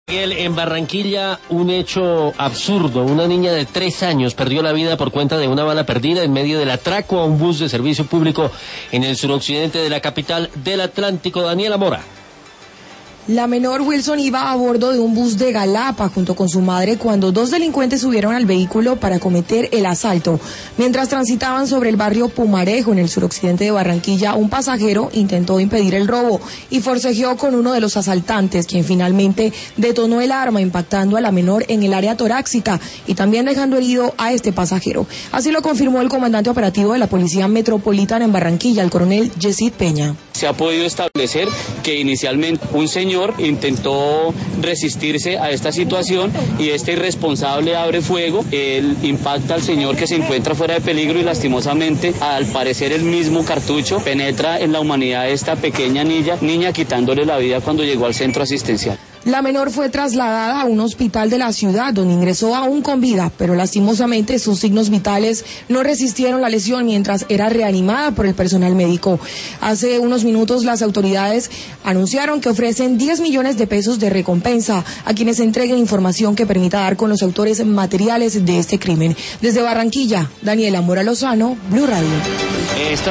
En Barranquilla, un hecho absurdo. Una niña de 3 años perdió la vida por cuenta de una bala perdida en medio del atraco a un bus de servicio público en el suroccidente de la capital del Atlántico. Daniela Mora. La menor Wilson iba a bordo de un bus de Galapa junto con su madre cuando 2 delincuentes subieron al vehículo para cometer el asalto. Mientras transitaban sobre el barrio Pumarejo en el suroccidente de Barranquilla, un pasajero intentó impedir el robo y forcejeó con uno de los asaltantes, quien finalmente detonó el arma impactando a la menor en el área torácica y también dejando herido a este pasajero. Así lo confirmó el comandante operativo de la Policía Metropolitana en Barranquilla, el coronel Yesid Peña. Se ha podido establecer que inicialmente un señor intentó resistirse a esta situación y este irresponsable abre fuego, él impacta al señor que se encuentra fuera de peligro y lastimosamente, al parecer el mismo cartucho, penetra en la humanidad de esta pequeña niña quitándole la vida cuando llegó al centro asistencial. La menor fue trasladada a un hospital de la ciudad donde ingresó aún con vida, pero lastimosamente sus signos vitales no resistieron la lesión mientras era reanimada por el personal médico. Hace unos minutos las autoridades anunciaron que ofrecen 10 millones de pesos de recompensa a quienes entreguen información que permita dar con los autores materiales de este crimen. Desde Barranquilla, Daniela Mora Lozano, Blue Radio.